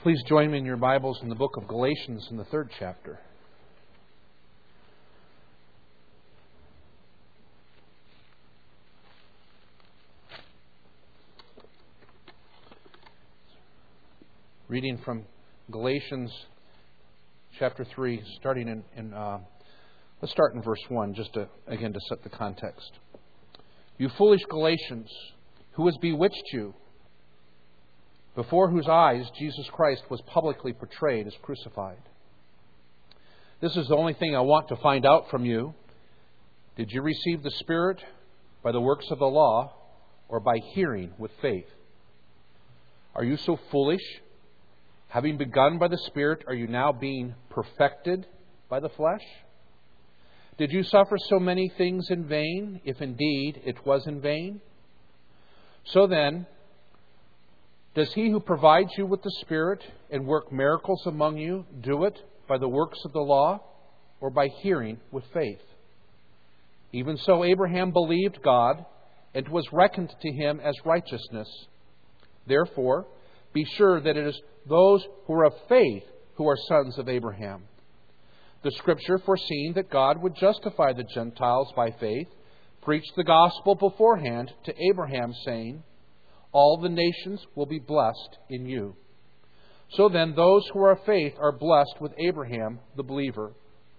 Please join me in your Bibles in the book of Galatians in the 3rd chapter. Reading from Galatians chapter 3, starting let's start in verse 1, just to set the context. You foolish Galatians, who has bewitched you, before whose eyes Jesus Christ was publicly portrayed as crucified? This is the only thing I want to find out from you. Did you receive the Spirit by the works of the law or by hearing with faith? Are you so foolish? Having begun by the Spirit, are you now being perfected by the flesh? Did you suffer so many things in vain, if indeed it was in vain? So then, does he who provides you with the Spirit and work miracles among you do it by the works of the law or by hearing with faith? Even so, Abraham believed God, and it was reckoned to him as righteousness. Therefore, be sure that it is those who are of faith who are sons of Abraham. The Scripture, foreseeing that God would justify the Gentiles by faith, preached the gospel beforehand to Abraham, saying, all the nations will be blessed in you. So then, those who are of faith are blessed with Abraham, the believer.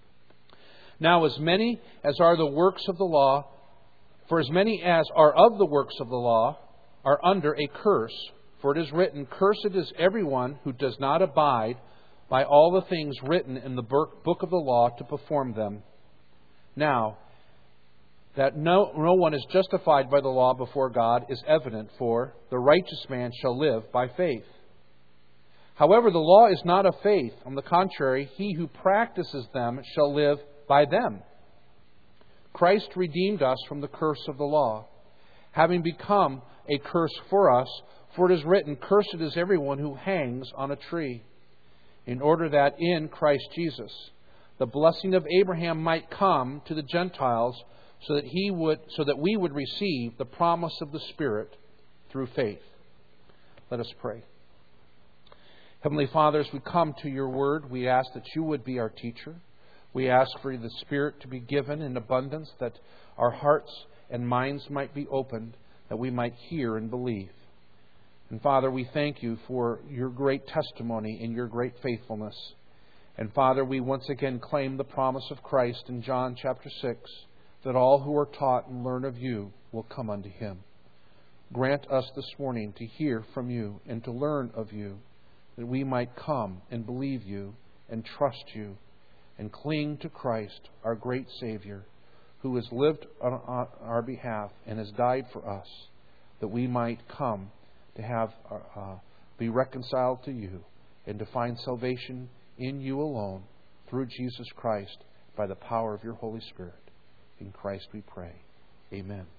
Now, as many as are the works of the law, for as many as are of the works of the law, are under a curse. For it is written, cursed is everyone who does not abide by all the things written in the book of the law to perform them. Now, that no one is justified by the law before God is evident, for the righteous man shall live by faith. However, the law is not of faith. On the contrary, he who practices them shall live by them. Christ redeemed us from the curse of the law, having become a curse for us, for it is written, cursed is everyone who hangs on a tree, in order that in Christ Jesus the blessing of Abraham might come to the Gentiles, so that we would receive the promise of the Spirit through faith. Let us pray. Heavenly Father, as we come to your word, we ask that you would be our teacher. We ask for the Spirit to be given in abundance, that our hearts and minds might be opened, that we might hear and believe. And Father, we thank you for your great testimony and your great faithfulness. And Father, we once again claim the promise of Christ in John chapter 6, that all who are taught and learn of you will come unto him. Grant us this morning to hear from you and to learn of you, that we might come and believe you and trust you and cling to Christ, our great Savior, who has lived on our behalf and has died for us, that we might come to be reconciled to you and to find salvation in you alone through Jesus Christ by the power of your Holy Spirit. In Christ we pray. Amen.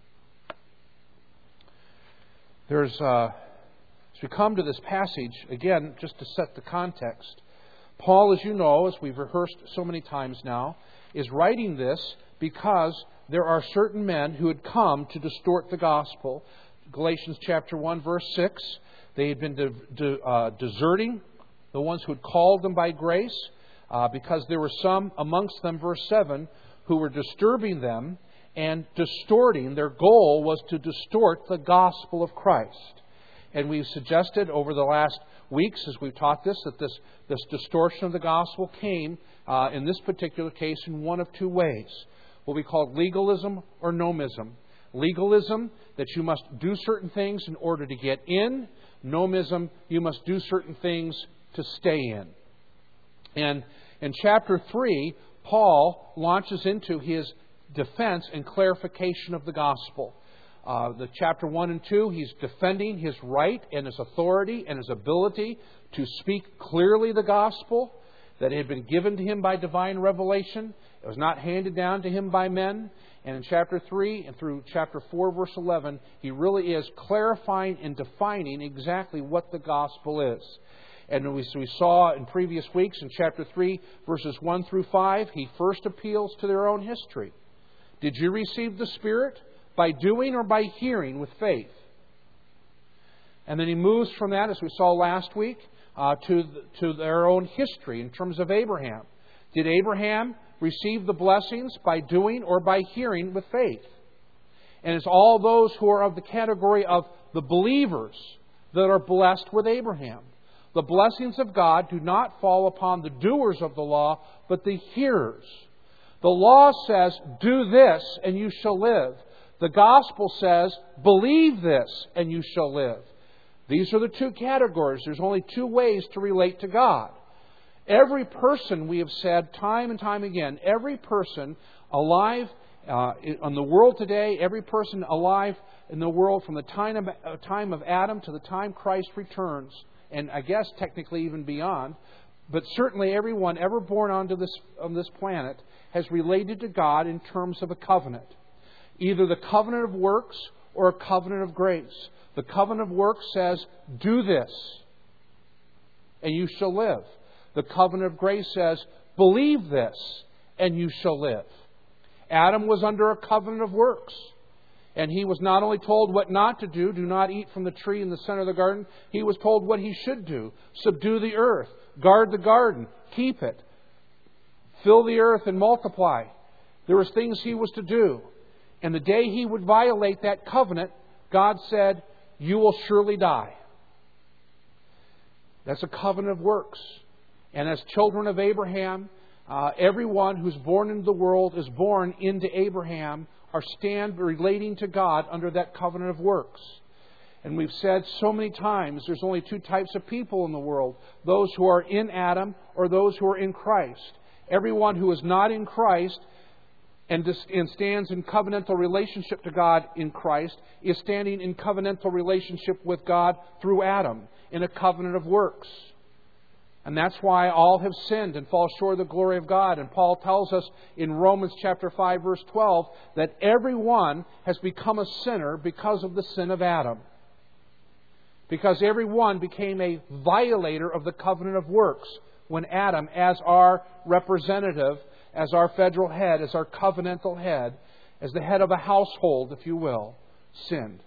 As we come to this passage, again, just to set the context, Paul, as you know, as we've rehearsed so many times now, is writing this because there are certain men who had come to distort the gospel. Galatians chapter 1, verse 6, they had been deserting the ones who had called them by grace, because there were some amongst them, verse 7, who were disturbing them and distorting. Their goal was to distort the gospel of Christ. And we've suggested over the last weeks, as we've taught this, that this distortion of the gospel came, in this particular case, in one of two ways. What we call legalism or nomism. Legalism, that you must do certain things in order to get in. Nomism, you must do certain things to stay in. And in chapter 3, Paul launches into his defense and clarification of the gospel. The chapter 1 and 2, he's defending his right and his authority and his ability to speak clearly the gospel that had been given to him by divine revelation. It was not handed down to him by men. And in chapter 3 and through chapter 4, verse 11, he really is clarifying and defining exactly what the gospel is. And we saw in previous weeks in chapter 3, verses 1 through 5, he first appeals to their own history. Did you receive the Spirit by doing or by hearing with faith? And then he moves from that, as we saw last week, to their own history in terms of Abraham. Did Abraham receive the blessings by doing or by hearing with faith? And it's all those who are of the category of the believers that are blessed with Abraham. The blessings of God do not fall upon the doers of the law, but the hearers. The law says, do this and you shall live. The gospel says, believe this and you shall live. These are the two categories. There's only two ways to relate to God. Every person, we have said time and time again, every person alive in the world today, every person alive in the world from the time of Adam to the time Christ returns, and I guess technically even beyond, but certainly everyone ever born on this planet has related to God in terms of a covenant. Either the covenant of works or a covenant of grace. The covenant of works says, do this, and you shall live. The covenant of grace says, believe this, and you shall live. Adam was under a covenant of works. And he was not only told what not to do not eat from the tree in the center of the garden, he was told what he should do. Subdue the earth, guard the garden, keep it, fill the earth and multiply. There was things he was to do. And the day he would violate that covenant, God said, you will surely die. That's a covenant of works. And as children of Abraham, everyone who's born into the world is born into Abraham, are relating to God under that covenant of works. And we've said so many times, there's only two types of people in the world. Those who are in Adam or those who are in Christ. Everyone who is not in Christ and stands in covenantal relationship to God in Christ is standing in covenantal relationship with God through Adam in a covenant of works. And that's why all have sinned and fall short of the glory of God. And Paul tells us in Romans chapter 5, verse 12, that everyone has become a sinner because of the sin of Adam. Because everyone became a violator of the covenant of works when Adam, as our representative, as our federal head, as our covenantal head, as the head of a household, if you will, sinned.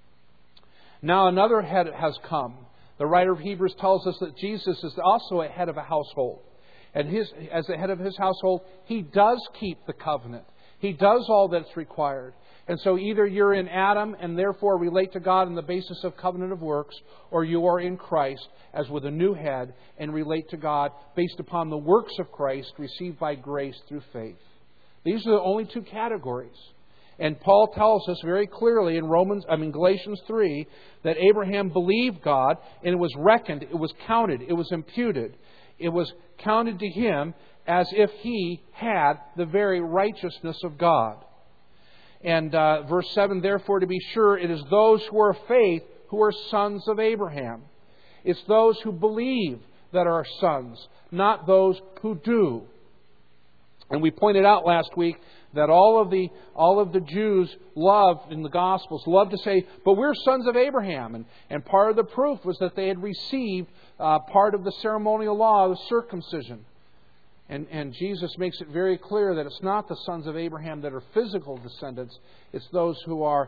Now another head has come. The writer of Hebrews tells us that Jesus is also a head of a household. And as the head of his household, he does keep the covenant. He does all that's required. And so either you're in Adam and therefore relate to God on the basis of covenant of works, or you are in Christ as with a new head and relate to God based upon the works of Christ received by grace through faith. These are the only two categories. And Paul tells us very clearly in Galatians 3 that Abraham believed God and it was reckoned, it was counted, it was imputed. It was counted to him as if he had the very righteousness of God. And verse 7, therefore to be sure, it is those who are of faith who are sons of Abraham. It's those who believe that are sons, not those who do. And we pointed out last week that all of the Jews loved in the Gospels, loved to say, but we're sons of Abraham. And part of the proof was that they had received part of the ceremonial law of circumcision. And Jesus makes it very clear that it's not the sons of Abraham that are physical descendants. It's those who are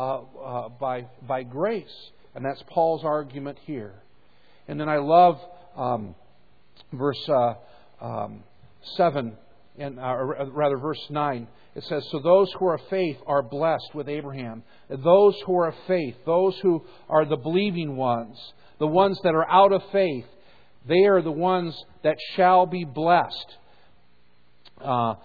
by grace. And that's Paul's argument here. And then I love verse 7. Verse 9, it says, so those who are of faith are blessed with Abraham. Those who are of faith, those who are the believing ones, the ones that are out of faith, they are the ones that shall be blessed. The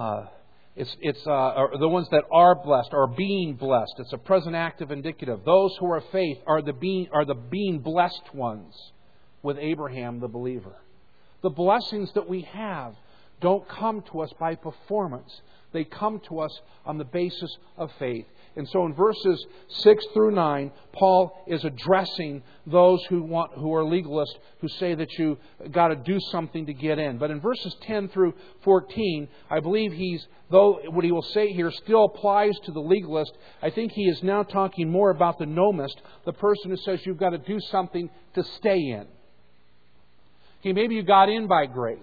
ones that are blessed, are being blessed. It's a present active indicative. Those who are of faith are the being blessed ones with Abraham the believer. The blessings that we have don't come to us by performance. They come to us on the basis of faith. And so in verses 6 through 9, Paul is addressing those who are legalists, who say that you got to do something to get in. But in verses 10 through 14, I believe though what he will say here still applies to the legalist, I think he is now talking more about the nomist, the person who says you've got to do something to stay in. Okay, maybe you got in by grace.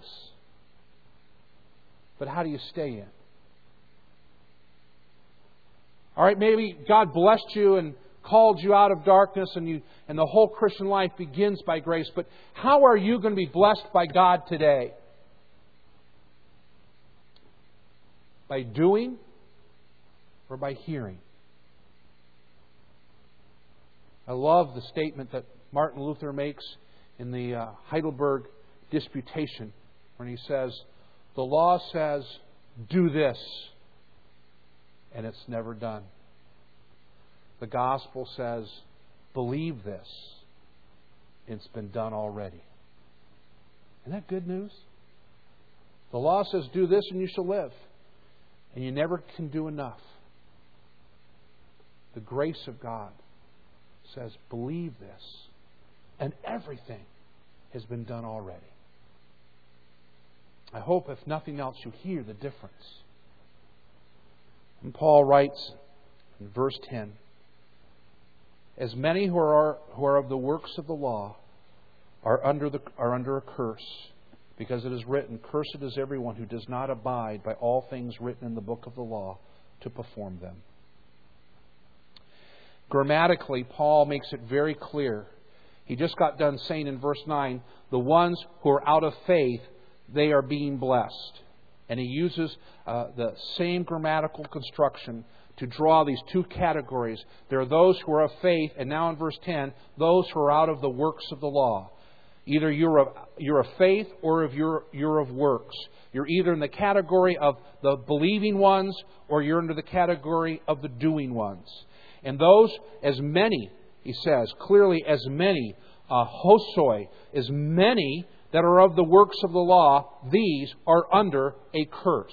But how do you stay in? All right, maybe God blessed you and called you out of darkness, and the whole Christian life begins by grace. But how are you going to be blessed by God today? By doing or by hearing? I love the statement that Martin Luther makes in the Heidelberg Disputation, when he says, the law says, do this, and it's never done. The gospel says, believe this, it's been done already. Isn't that good news? The law says, do this and you shall live. And you never can do enough. The grace of God says, believe this, and everything has been done already. I hope, if nothing else, you hear the difference. And Paul writes in verse 10, as many who are of the works of the law are under a curse, because it is written, cursed is everyone who does not abide by all things written in the book of the law to perform them. Grammatically, Paul makes it very clear. He just got done saying in verse 9, the ones who are out of faith, they are being blessed. And he uses the same grammatical construction to draw these two categories. There are those who are of faith, and now in verse 10, those who are out of the works of the law. Either you're of faith or you're of works. You're either in the category of the believing ones or you're under the category of the doing ones. And those, as many, he says, clearly as many, hosoi, as many that are of the works of the law, these are under a curse.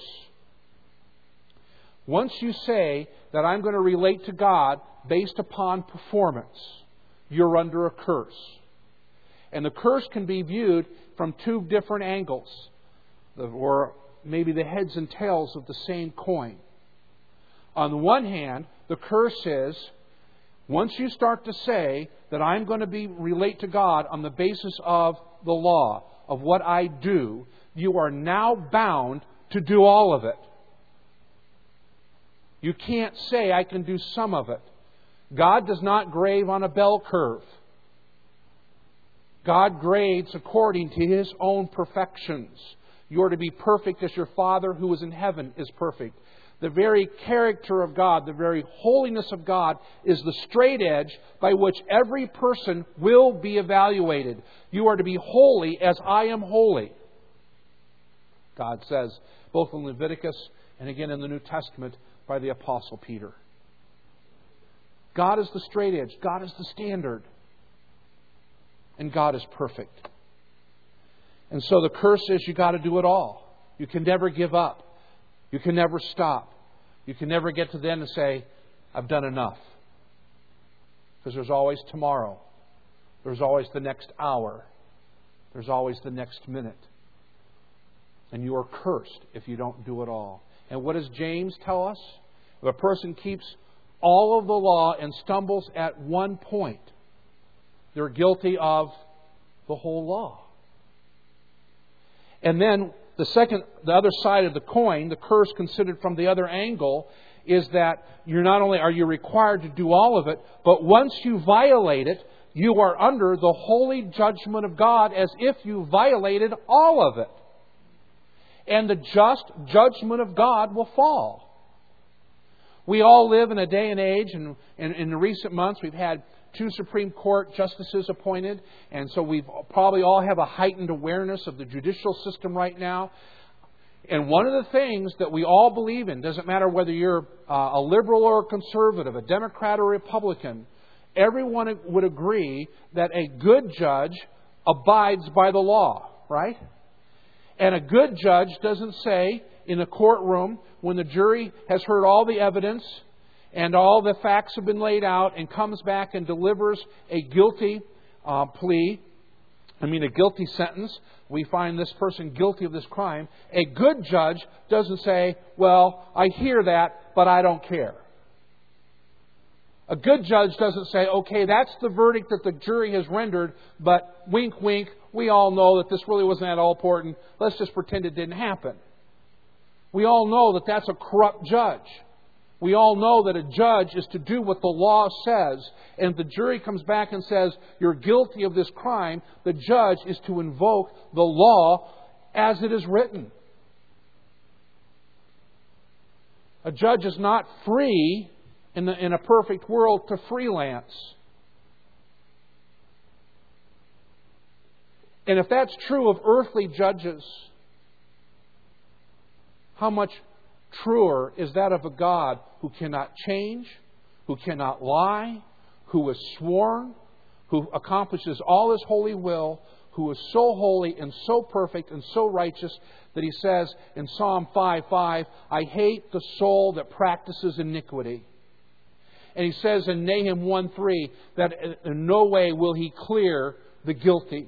Once you say that I'm going to relate to God based upon performance, you're under a curse. And the curse can be viewed from two different angles, or maybe the heads and tails of the same coin. On the one hand, the curse is, once you start to say that I'm going to relate to God on the basis of the law, of what I do, you are now bound to do all of it. You can't say I can do some of it. God does not grade on a bell curve. God grades according to His own perfections. You are to be perfect as your Father who is in heaven is perfect. The very character of God, the very holiness of God is the straight edge by which every person will be evaluated. You are to be holy as I am holy, God says, both in Leviticus and again in the New Testament by the Apostle Peter. God is the straight edge. God is the standard. And God is perfect. And so the curse is you got to do it all. You can never give up. You can never stop. You can never get to the end and say, I've done enough. Because there's always tomorrow. There's always the next hour. There's always the next minute. And you are cursed if you don't do it all. And what does James tell us? If a person keeps all of the law and stumbles at one point, they're guilty of the whole law. And then the other side of the coin, the curse considered from the other angle, is that you're not only are you required to do all of it, but once you violate it, you are under the holy judgment of God as if you violated all of it. And the just judgment of God will fall. We all live in a day and age, and in the recent months we've had 2 Supreme Court justices appointed, and so we probably all have a heightened awareness of the judicial system right now. And one of the things that we all believe in, doesn't matter whether you're a liberal or a conservative, a Democrat or Republican, everyone would agree that a good judge abides by the law, right? And a good judge doesn't say in a courtroom when the jury has heard all the evidence and all the facts have been laid out and comes back and delivers a guilty a guilty sentence. We find this person guilty of this crime. A good judge doesn't say, well, I hear that, but I don't care. A good judge doesn't say, okay, that's the verdict that the jury has rendered, but wink, wink, we all know that this really wasn't at all important. Let's just pretend it didn't happen. We all know that that's a corrupt judge. We all know that a judge is to do what the law says. And if the jury comes back and says, you're guilty of this crime, the judge is to invoke the law as it is written. A judge is not free in a perfect world to freelance. And if that's true of earthly judges, how much truer is that of a God who cannot change, who cannot lie, who is sworn, who accomplishes all His holy will, who is so holy and so perfect and so righteous that He says in Psalm 5:5, I hate the soul that practices iniquity. And He says in Nahum 1:3 that in no way will He clear the guilty.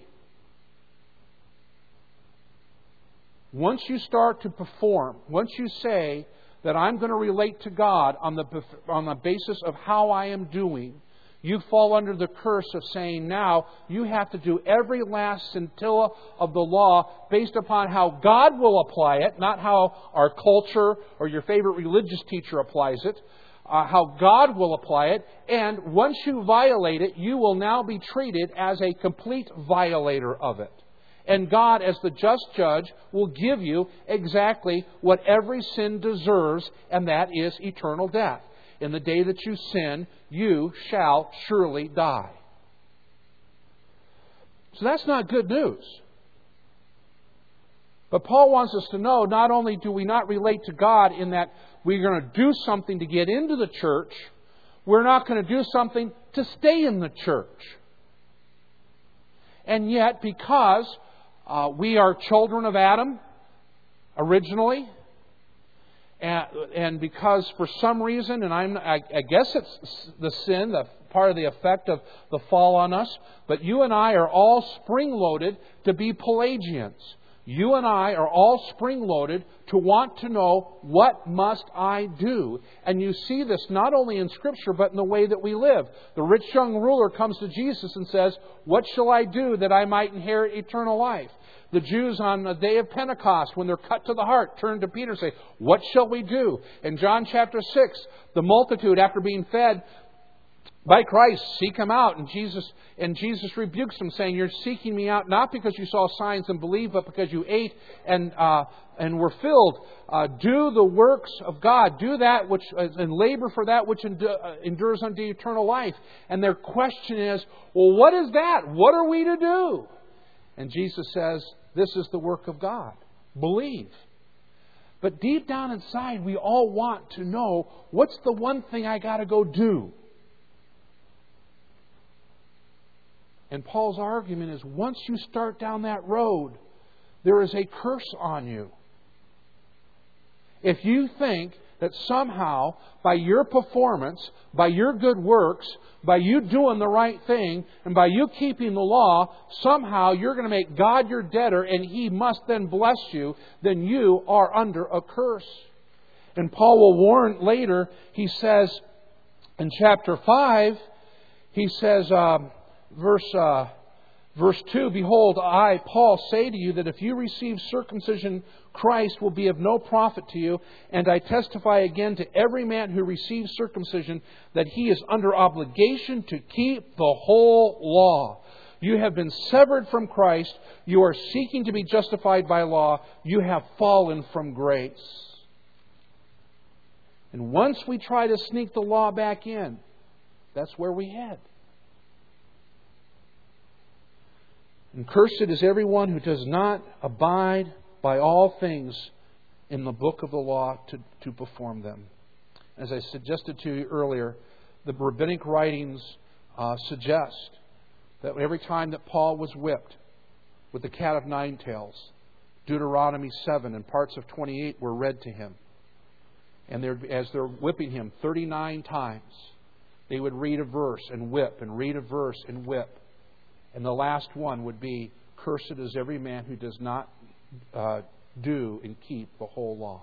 Once you start to perform, once you say that I'm going to relate to God on the basis of how I am doing, you fall under the curse of saying now you have to do every last scintilla of the law based upon how God will apply it, not how our culture or your favorite religious teacher applies it, how God will apply it. And once you violate it, you will now be treated as a complete violator of it. And God, as the just judge, will give you exactly what every sin deserves, and that is eternal death. In the day that you sin, you shall surely die. So that's not good news. But Paul wants us to know, not only do we not relate to God in that we're going to do something to get into the church, we're not going to do something to stay in the church. And yet, because we are children of Adam originally, and because for some reason, and I guess it's the sin, the part of the effect of the fall on us, but you and I are all spring-loaded to be Pelagians. You and I are all spring-loaded to want to know, what must I do? And you see this not only in Scripture, but in the way that we live. The rich young ruler comes to Jesus and says, what shall I do that I might inherit eternal life? The Jews on the day of Pentecost, when they're cut to the heart, turn to Peter and say, what shall we do? In John chapter 6, the multitude, after being fed by Christ, seek Him out. And Jesus rebukes them, saying, you're seeking me out not because you saw signs and believed, but because you ate and were filled. Do the works of God. Do that which, and labor for that which endures unto eternal life. And their question is, well, what is that? What are we to do? And Jesus says, this is the work of God. Believe. But deep down inside, we all want to know, what's the one thing I got to go do? And Paul's argument is, once you start down that road, there is a curse on you. If you think that somehow, by your performance, by your good works, by you doing the right thing, and by you keeping the law, somehow you're going to make God your debtor and He must then bless you, then you are under a curse. And Paul will warn later, he says in chapter 5, he says, Verse 2, behold, I, Paul, say to you that if you receive circumcision, Christ will be of no profit to you. And I testify again to every man who receives circumcision that he is under obligation to keep the whole law. You have been severed from Christ. You are seeking to be justified by law. You have fallen from grace. And once we try to sneak the law back in, that's where we head. And cursed is everyone who does not abide by all things in the book of the law to perform them. As I suggested to you earlier, the rabbinic writings suggest that every time that Paul was whipped with the cat of nine tails, Deuteronomy 7 and parts of 28 were read to him. And as they're whipping him 39 times, they would read a verse and whip and read a verse and whip. And the last one would be, cursed is every man who does not do and keep the whole law.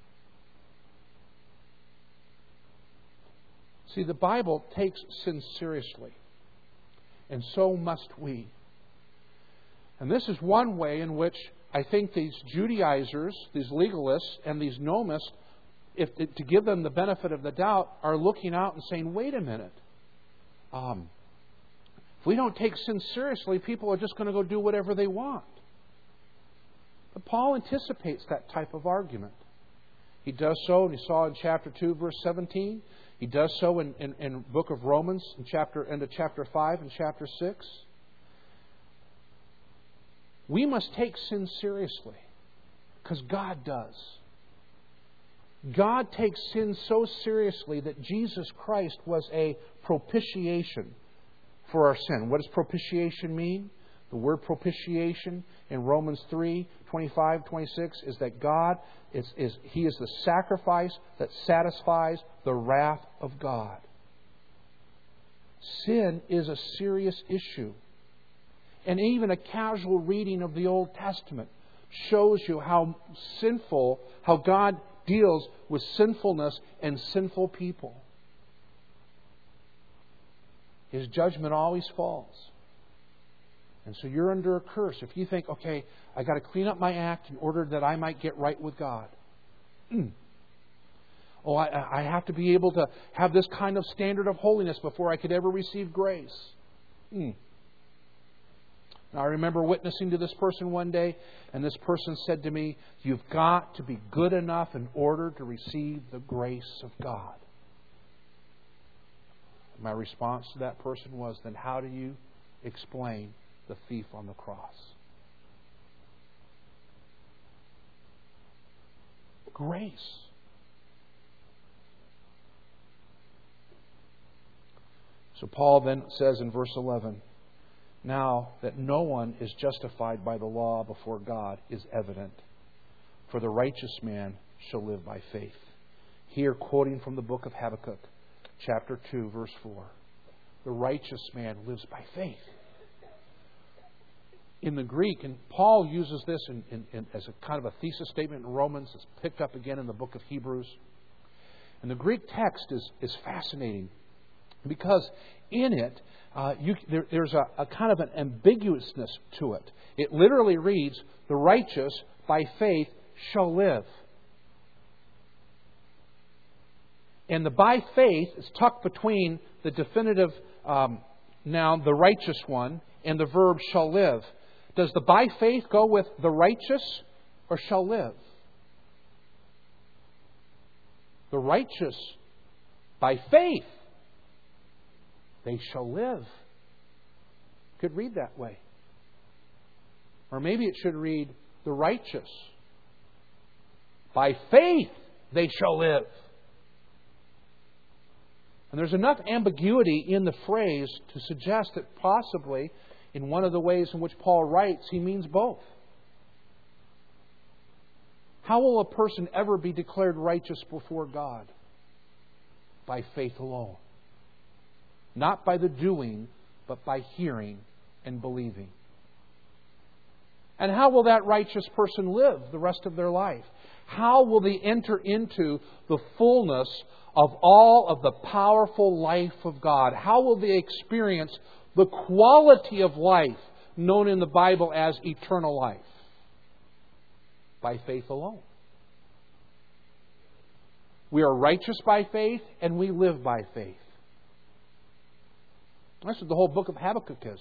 See, the Bible takes sin seriously. And so must we. And this is one way in which I think these Judaizers, these legalists, and these nomists to give them the benefit of the doubt, are looking out and saying, wait a minute. If we don't take sin seriously, people are just going to go do whatever they want. But Paul anticipates that type of argument. He does so, and he saw in chapter 2, verse 17. He does so in the book of Romans, into chapter 5 and chapter 6. We must take sin seriously, because God does. God takes sin so seriously that Jesus Christ was a propitiation for our sin. What does propitiation mean? The word propitiation in Romans 3, 25, 26 is that God He is the sacrifice that satisfies the wrath of God. Sin is a serious issue. And even a casual reading of the Old Testament shows you how God deals with sinfulness and sinful people. His judgment always falls. And so you're under a curse if you think, okay, I got to clean up my act in order that I might get right with God. Oh, I have to be able to have this kind of standard of holiness before I could ever receive grace. Now, I remember witnessing to this person one day, and this person said to me, you've got to be good enough in order to receive the grace of God. My response to that person was, then how do you explain the thief on the cross? Grace. So Paul then says in verse 11, now that no one is justified by the law before God is evident, for the righteous man shall live by faith. Here, quoting from the book of Habakkuk, chapter 2, verse 4. The righteous man lives by faith. In the Greek, and Paul uses this as a kind of a thesis statement in Romans. It's picked up again in the book of Hebrews. And the Greek text is fascinating because in it, there's a kind of an ambiguousness to it. It literally reads, the righteous by faith shall live. And the by faith is tucked between the definitive noun, the righteous one, and the verb shall live. Does the by faith go with the righteous or shall live? The righteous by faith, they shall live. Could read that way. Or maybe it should read, the righteous by faith they shall live. And there's enough ambiguity in the phrase to suggest that possibly in one of the ways in which Paul writes, he means both. How will a person ever be declared righteous before God? By faith alone. Not by the doing, but by hearing and believing. And how will that righteous person live the rest of their life? How will they enter into the fullness of all of the powerful life of God? How will they experience the quality of life known in the Bible as eternal life? By faith alone. We are righteous by faith and we live by faith. That's what the whole book of Habakkuk is.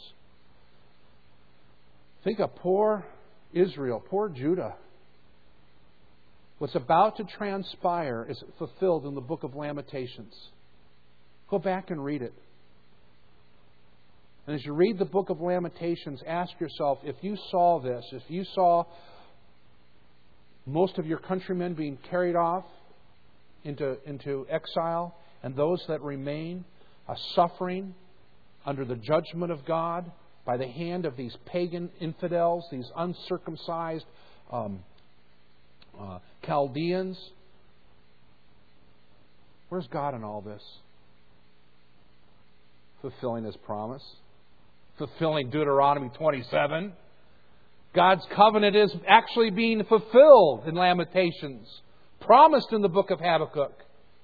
Think of poor Israel, poor Judah. What's about to transpire is fulfilled in the book of Lamentations. Go back and read it. And as you read the book of Lamentations, ask yourself, if you saw this, if you saw most of your countrymen being carried off into exile, and those that remain suffering under the judgment of God by the hand of these pagan infidels, these uncircumcised Chaldeans. Where's God in all this? Fulfilling His promise. Fulfilling Deuteronomy 27. God's covenant is actually being fulfilled in Lamentations. Promised in the book of Habakkuk.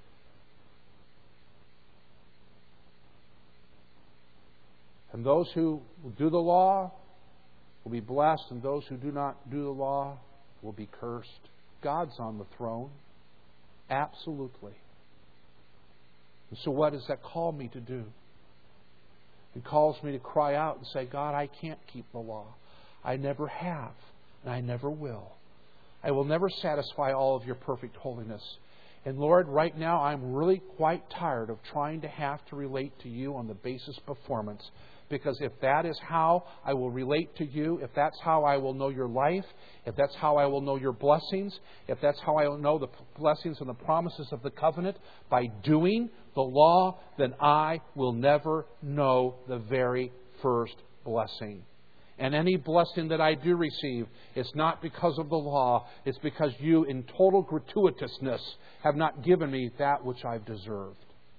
And those who do the law will be blessed, and those who do not do the law will be cursed. God's on the throne. Absolutely. And so what does that call me to do? It calls me to cry out and say, God, I can't keep the law. I never have, and I never will. I will never satisfy all of your perfect holiness. And Lord, right now I'm really quite tired of trying to have to relate to you on the basis of performance. Because if that is how I will relate to you, if that's how I will know your life, if that's how I will know your blessings, if that's how I will know the blessings and the promises of the covenant, by doing the law, then I will never know the very first blessing. And any blessing that I do receive, it's not because of the law, it's because you, in total gratuitousness, have not given me that which I've deserved.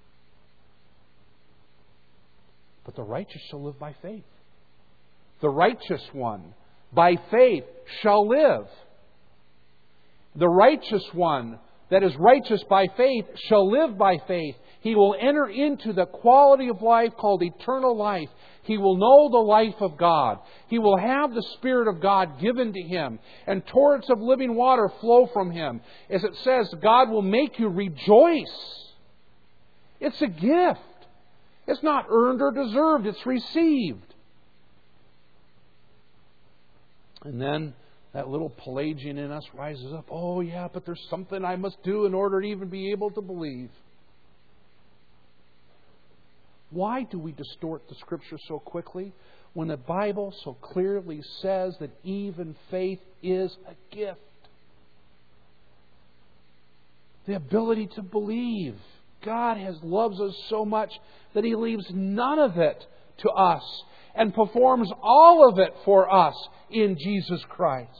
But the righteous shall live by faith. The righteous one, by faith, shall live. The righteous one that is righteous by faith shall live by faith. He will enter into the quality of life called eternal life. He will know the life of God. He will have the Spirit of God given to him. And torrents of living water flow from him. As it says, God will make you rejoice. It's a gift. It's not earned or deserved. It's received. And then that little Pelagian in us rises up. Oh yeah, but there's something I must do in order to even be able to believe. Why do we distort the Scripture so quickly when the Bible so clearly says that even faith is a gift? The ability to believe. God loves us so much that He leaves none of it to us and performs all of it for us in Jesus Christ.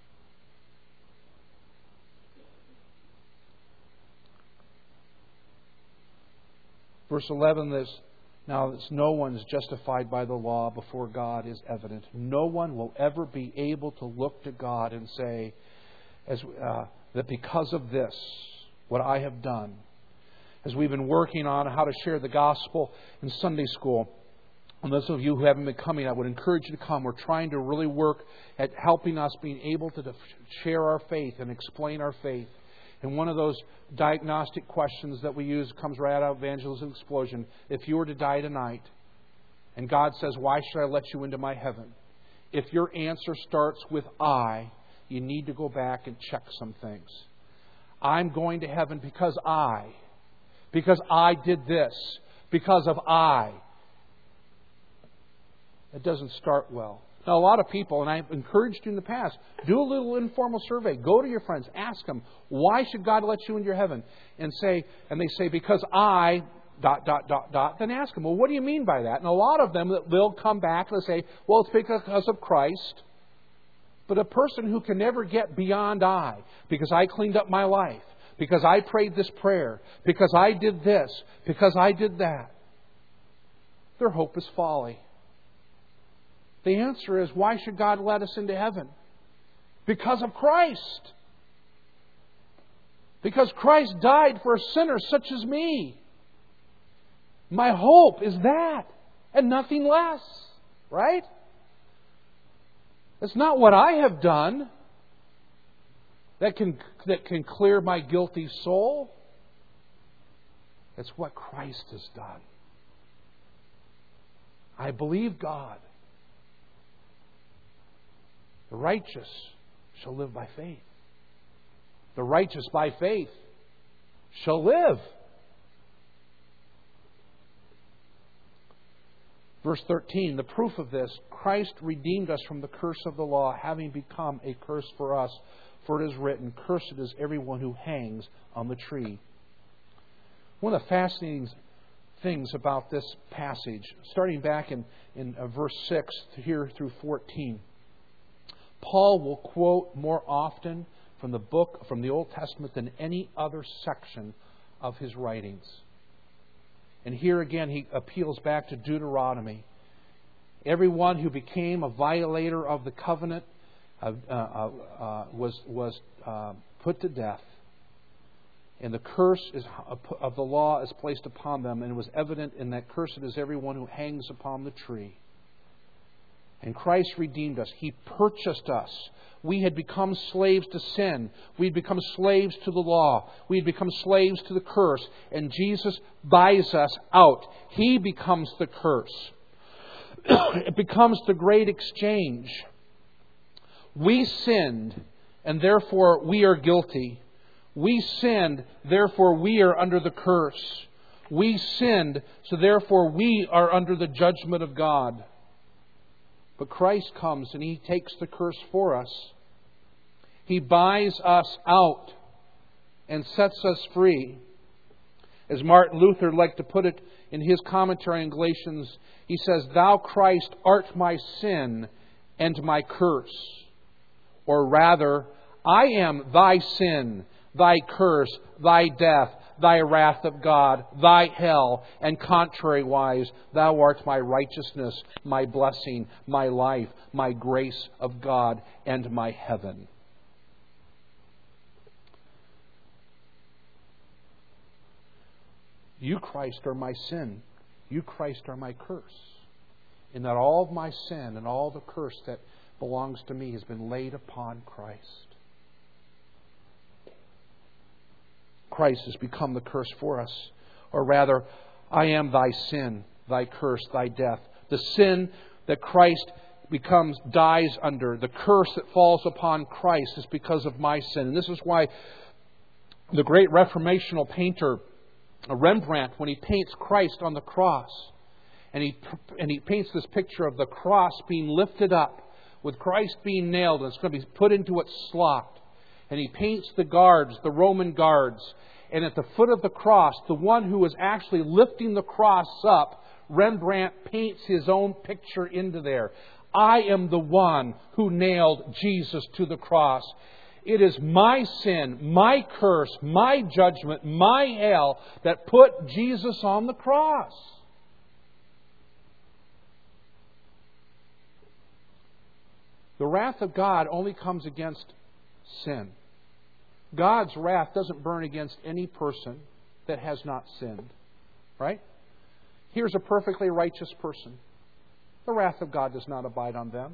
Verse 11, now no one is justified by the law before God is evident. No one will ever be able to look to God and say that because of this, what I have done, as we've been working on how to share the gospel in Sunday school. And those of you who haven't been coming, I would encourage you to come. We're trying to really work at helping us being able to share our faith and explain our faith. And one of those diagnostic questions that we use comes right out of Evangelism Explosion. If you were to die tonight, and God says, why should I let you into my heaven? If your answer starts with I, you need to go back and check some things. I'm going to heaven because I did this, because of I. It doesn't start well. Now, a lot of people, and I've encouraged you in the past, do a little informal survey. Go to your friends. Ask them, why should God let you into your heaven? And they say, because I, ... Then ask them, well, what do you mean by that? And a lot of them, they'll come back and they'll say, well, it's because of Christ. But a person who can never get beyond I, because I cleaned up my life, because I prayed this prayer, because I did this, because I did that, their hope is folly. The answer is, why should God let us into heaven? Because of Christ. Because Christ died for a sinner such as me. My hope is that, and nothing less. Right? It's not what I have done that can clear my guilty soul. It's what Christ has done. I believe God. The righteous shall live by faith. The righteous by faith shall live. Verse 13, the proof of this, Christ redeemed us from the curse of the law, having become a curse for us. For it is written, cursed is everyone who hangs on the tree. One of the fascinating things about this passage, starting back in verse 6 here through 14, Paul will quote more often from the Old Testament than any other section of his writings. And here again he appeals back to Deuteronomy. Everyone who became a violator of the covenant was put to death. And the curse of the law is placed upon them, and it was evident in that cursed is everyone who hangs upon the tree. And Christ redeemed us. He purchased us. We had become slaves to sin. We had become slaves to the law. We had become slaves to the curse. And Jesus buys us out. He becomes the curse. It becomes the great exchange. We sinned, and therefore we are guilty. We sinned, therefore we are under the curse. We sinned, so therefore we are under the judgment of God. But Christ comes and He takes the curse for us. He buys us out and sets us free. As Martin Luther liked to put it in his commentary on Galatians, he says, "Thou, Christ, art my sin and my curse." Or rather, I am thy sin, thy curse, thy death, thy wrath of God, thy hell, and contrariwise, thou art my righteousness, my blessing, my life, my grace of God, and my heaven. You, Christ, are my sin. You, Christ, are my curse. In that all of my sin and all the curse that belongs to me has been laid upon Christ. Christ has become the curse for us. Or rather, I am thy sin, thy curse, thy death. The sin that Christ dies under, the curse that falls upon Christ is because of my sin. And this is why the great Reformational painter Rembrandt, when he paints Christ on the cross, and he paints this picture of the cross being lifted up, with Christ being nailed, and it's going to be put into its slot. And he paints the guards, the Roman guards. And at the foot of the cross, the one who is actually lifting the cross up, Rembrandt paints his own picture into there. I am the one who nailed Jesus to the cross. It is my sin, my curse, my judgment, my hell that put Jesus on the cross. The wrath of God only comes against sin. God's wrath doesn't burn against any person that has not sinned. Right? Here's a perfectly righteous person. The wrath of God does not abide on them.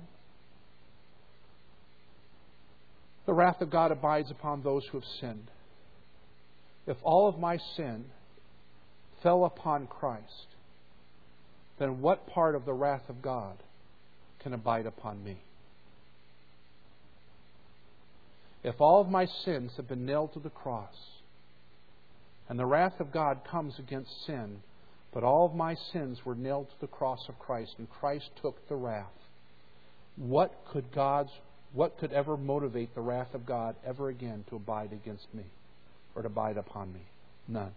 The wrath of God abides upon those who have sinned. If all of my sin fell upon Christ, then what part of the wrath of God can abide upon me? If all of my sins have been nailed to the cross, and the wrath of God comes against sin, but all of my sins were nailed to the cross of Christ, and Christ took the wrath, what could ever motivate the wrath of God ever again to abide against me, or to abide upon me? None.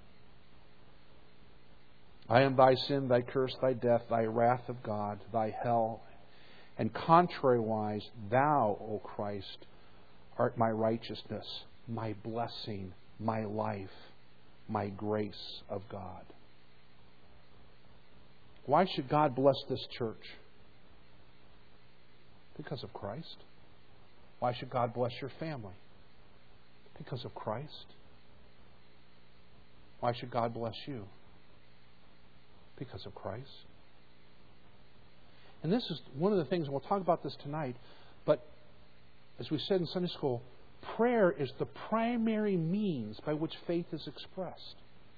I am thy sin, thy curse, thy death, thy wrath of God, thy hell, and contrariwise, thou, O Christ, art my righteousness, my blessing, my life, my grace of God. Why should God bless this church? Because of Christ. Why should God bless your family? Because of Christ. Why should God bless you? Because of Christ. And this is one of the things, and we'll talk about this tonight, but as we said in Sunday school, prayer is the primary means by which faith is expressed.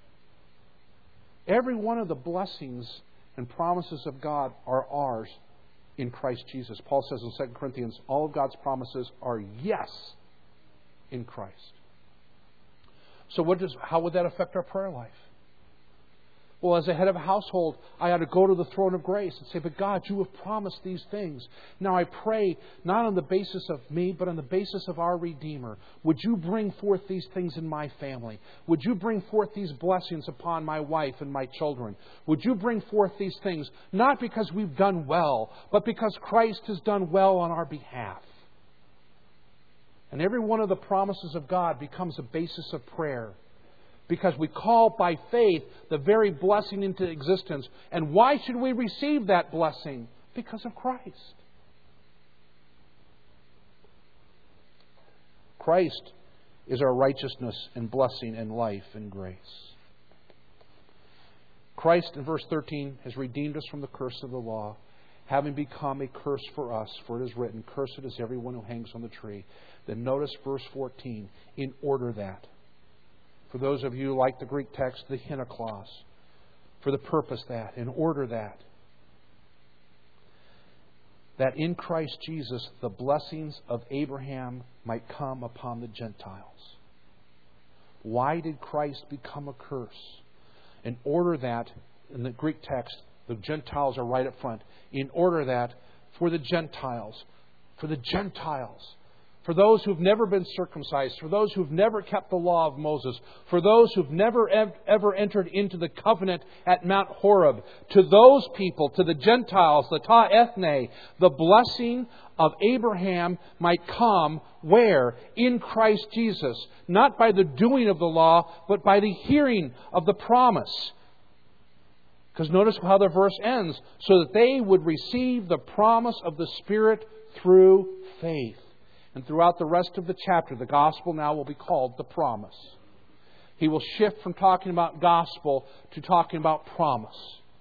Every one of the blessings and promises of God are ours in Christ Jesus. Paul says in 2 Corinthians, all of God's promises are yes in Christ. So how would that affect our prayer life? Well, as a head of a household, I ought to go to the throne of grace and say, but God, you have promised these things. Now I pray not on the basis of me, but on the basis of our Redeemer. Would you bring forth these things in my family? Would you bring forth these blessings upon my wife and my children? Would you bring forth these things, not because we've done well, but because Christ has done well on our behalf? And every one of the promises of God becomes a basis of prayer, because we call by faith the very blessing into existence. And why should we receive that blessing? Because of Christ. Christ is our righteousness and blessing and life and grace. Christ, in verse 13, has redeemed us from the curse of the law, having become a curse for us, for it is written, "Cursed is everyone who hangs on the tree." Then notice verse 14, in order that. For those of you who like the Greek text, the hina clause. For the purpose that, in order that in Christ Jesus the blessings of Abraham might come upon the Gentiles. Why did Christ become a curse? In order that, in the Greek text, the Gentiles are right up front. In order that, for the Gentiles, for those who've never been circumcised, for those who've never kept the law of Moses, for those who've never ever entered into the covenant at Mount Horeb, to those people, to the Gentiles, the ta ethne, the blessing of Abraham might come where? In Christ Jesus. Not by the doing of the law, but by the hearing of the promise. Because notice how the verse ends. So that they would receive the promise of the Spirit through faith. And throughout the rest of the chapter, the gospel now will be called the promise. He will shift from talking about gospel to talking about promise.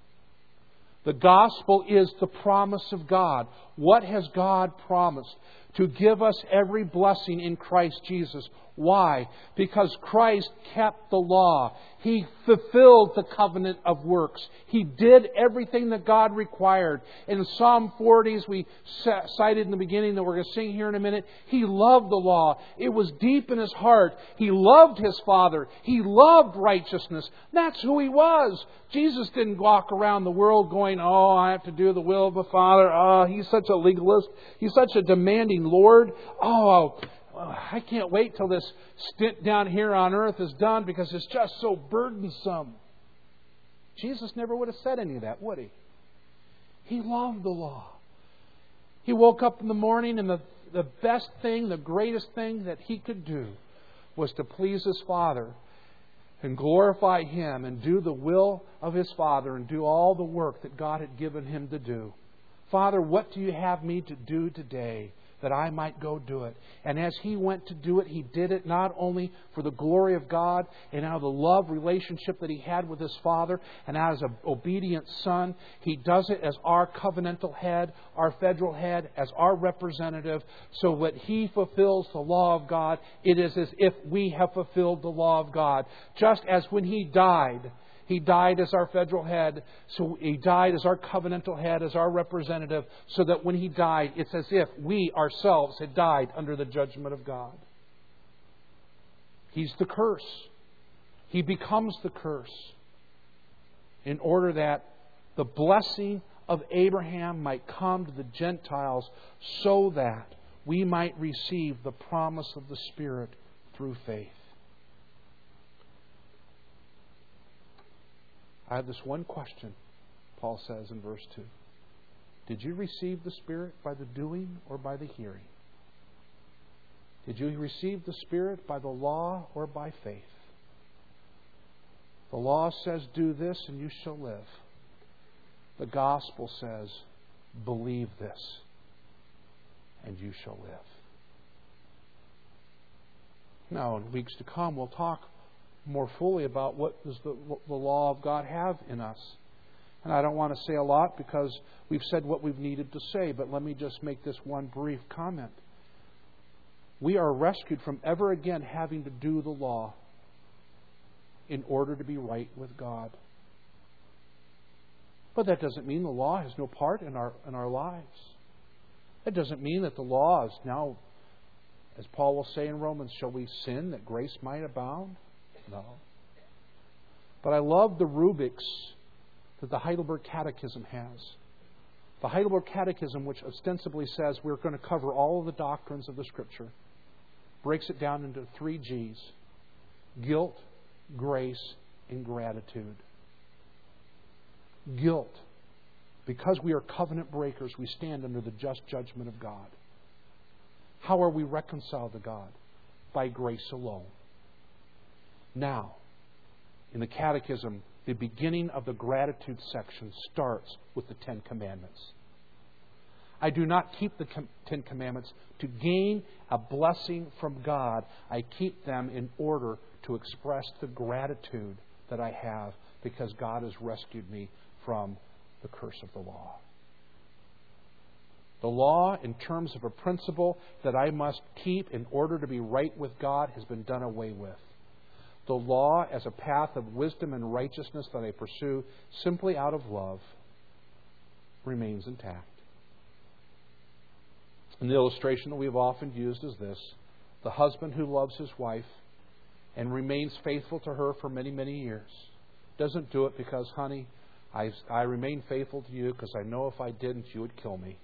The gospel is the promise of God. What has God promised? To give us every blessing in Christ Jesus. Why? Because Christ kept the law. He fulfilled the covenant of works. He did everything that God required. In Psalm 40, as we cited in the beginning, that we're going to sing here in a minute, He loved the law. It was deep in His heart. He loved His Father. He loved righteousness. That's who He was. Jesus didn't walk around the world going, "Oh, I have to do the will of the Father. Oh, He's such a legalist. He's such a demanding Lord. Oh, I can't wait till this stint down here on earth is done because it's just so burdensome." Jesus never would have said any of that, would He? He loved the law. He woke up in the morning and the best thing, the greatest thing that He could do was to please His Father and glorify Him and do the will of His Father and do all the work that God had given Him to do. "Father, what do you have me to do today that I might go do it?" And as He went to do it, He did it not only for the glory of God and out of the love relationship that He had with His Father and as an obedient Son. He does it as our covenantal head, our federal head, as our representative. So when He fulfills the law of God, it is as if we have fulfilled the law of God. Just as when He died as our federal head. So He died as our covenantal head, as our representative, so that when He died, it's as if we ourselves had died under the judgment of God. He's the curse. He becomes the curse in order that the blessing of Abraham might come to the Gentiles so that we might receive the promise of the Spirit through faith. I have this one question, Paul says in verse 2. Did you receive the Spirit by the doing or by the hearing? Did you receive the Spirit by the law or by faith? The law says, "Do this and you shall live." The gospel says, "Believe this and you shall live." Now, in weeks to come, we'll talk more fully about what does the law of God have in us. And I don't want to say a lot because we've said what we've needed to say, but let me just make this one brief comment. We are rescued from ever again having to do the law in order to be right with God. But that doesn't mean the law has no part in our lives. It doesn't mean that the law is now, as Paul will say in Romans, shall we sin that grace might abound? No. But I love the rubrics that the Heidelberg Catechism has. The Heidelberg Catechism, which ostensibly says we're going to cover all of the doctrines of the Scripture, breaks it down into 3 G's. Guilt, grace, and gratitude. Guilt. Because we are covenant breakers, we stand under the just judgment of God. How are we reconciled to God? By grace alone. Now, in the Catechism, the beginning of the gratitude section starts with the 10 Commandments. I do not keep the 10 Commandments to gain a blessing from God. I keep them in order to express the gratitude that I have because God has rescued me from the curse of the law. The law, in terms of a principle that I must keep in order to be right with God, has been done away with. The law, as a path of wisdom and righteousness that I pursue simply out of love, remains intact. And the illustration that we've often used is this: the husband who loves his wife and remains faithful to her for many, many years doesn't do it because, honey, I remain faithful to you because I know if I didn't, you would kill me.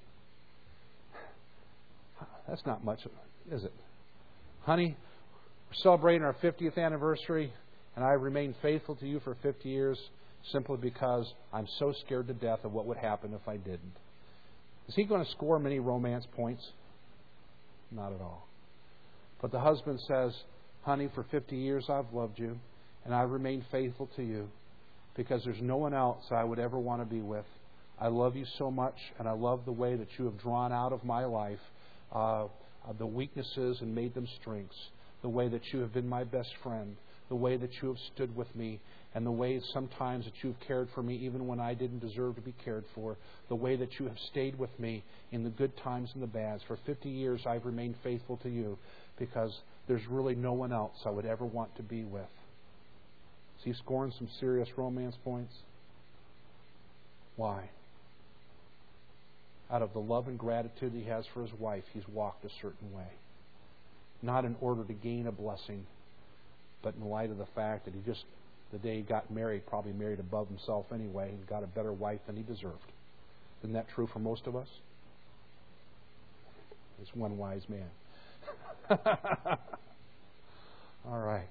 That's not much, is it? Honey, we're celebrating our 50th anniversary, and I remain faithful to you for 50 years simply because I'm so scared to death of what would happen if I didn't. Is he going to score many romance points? Not at all. But the husband says, honey, for 50 years I've loved you, and I remain faithful to you because there's no one else I would ever want to be with. I love you so much, and I love the way that you have drawn out of my life the weaknesses and made them strengths, the way that you have been my best friend, the way that you have stood with me, and the way sometimes that you've cared for me even when I didn't deserve to be cared for, the way that you have stayed with me in the good times and the bads. For 50 years I've remained faithful to you because there's really no one else I would ever want to be with. Is he scoring some serious romance points? Why? Out of the love and gratitude he has for his wife, he's walked a certain way. Not in order to gain a blessing, but in light of the fact that the day he got married, probably married above himself anyway, and got a better wife than he deserved. Isn't that true for most of us? There's one wise man. All right.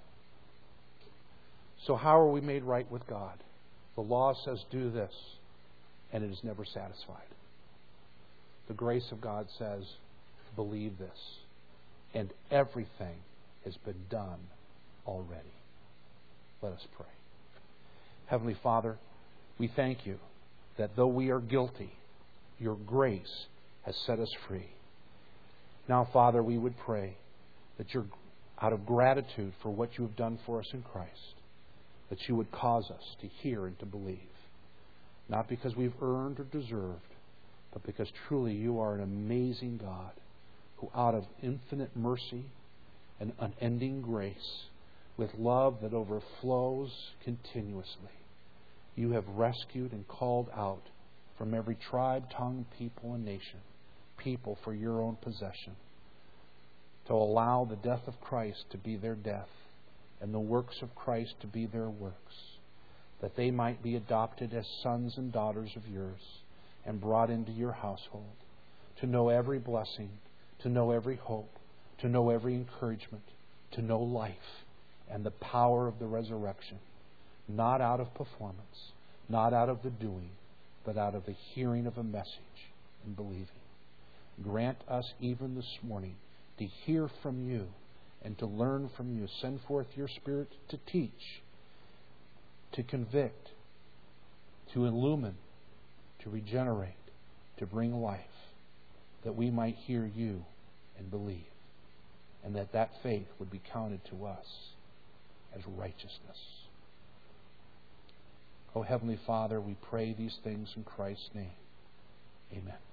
So how are we made right with God? The law says do this, and it is never satisfied. The grace of God says, believe this. And everything has been done already. Let us pray. Heavenly Father, we thank you that though we are guilty, your grace has set us free. Now, Father, we would pray that out of gratitude for what you have done for us in Christ, that you would cause us to hear and to believe. Not because we've earned or deserved, but because truly you are an amazing God who, out of infinite mercy and unending grace, with love that overflows continuously, you have rescued and called out from every tribe, tongue, people, and nation, people for your own possession, to allow the death of Christ to be their death and the works of Christ to be their works, that they might be adopted as sons and daughters of yours and brought into your household, to know every blessing, to know every hope, to know every encouragement, to know life and the power of the resurrection, not out of performance, not out of the doing, but out of the hearing of a message and believing. Grant us even this morning to hear from you and to learn from you. Send forth your Spirit to teach, to convict, to illumine, to regenerate, to bring life, that we might hear you and believe, and that faith would be counted to us as righteousness. Oh, Heavenly Father, we pray these things in Christ's name. Amen.